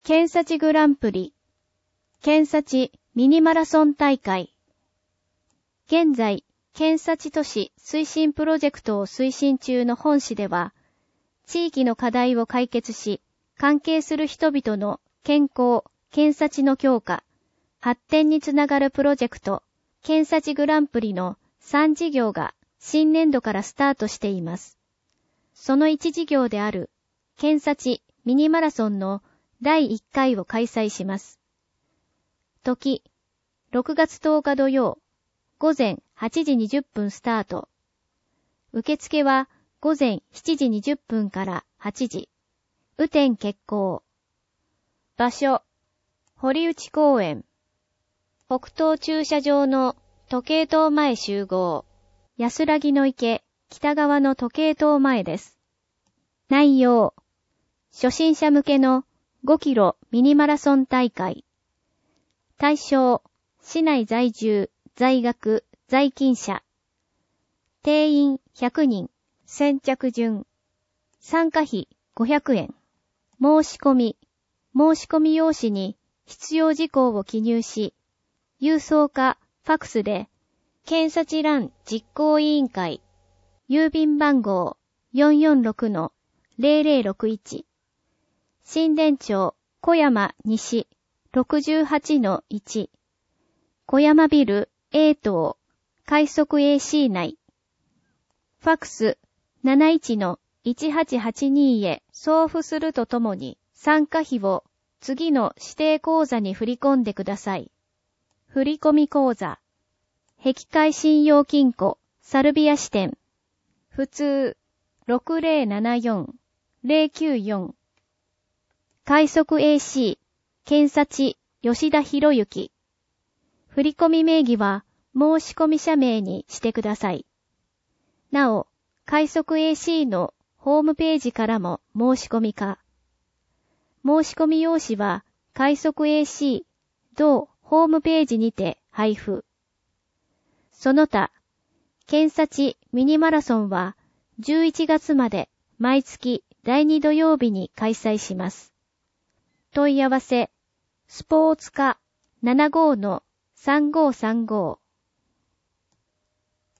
県幸グランプリ、県幸ミニマラソン大会。現在、県幸都市推進プロジェクトを推進中の本市では、地域の課題を解決し、関係する人々の健康、県幸の強化、発展につながるプロジェクト、県幸グランプリの3事業が新年度からスタートしています。その1事業である、県幸ミニマラソンの第1回を開催します。時、6月10日土曜、午前8時20分スタート。受付は午前7時20分から8時。雨天決行。場所、堀内公園。北東駐車場の時計塔前集合。安らぎの池、北側の時計塔前です。内容、初心者向けの5キロミニマラソン大会。対象、市内在住、在学、在勤者。定員100人、先着順。参加費500円。申し込み用紙に必要事項を記入し、郵送かファクスで、県幸ラン実行委員会、郵便番号 446-0061、新田町小山西 68-1、小山ビル A 棟、快速 AC 内、ファクス 71-1882 へ送付するとともに、参加費を次の指定口座に振り込んでください。振込口座。碧海信用金庫、サルビア支店。普通、6074-094。快速 AC、県幸、吉田博之。振込名義は申込者名にしてください。なお、快速 AC のホームページからも申し込みか。申し込み用紙は快速 AC 同ホームページにて配布。その他、県幸ミニマラソンは11月まで毎月第2土曜日に開催します。問い合わせ、スポーツ課 75-3535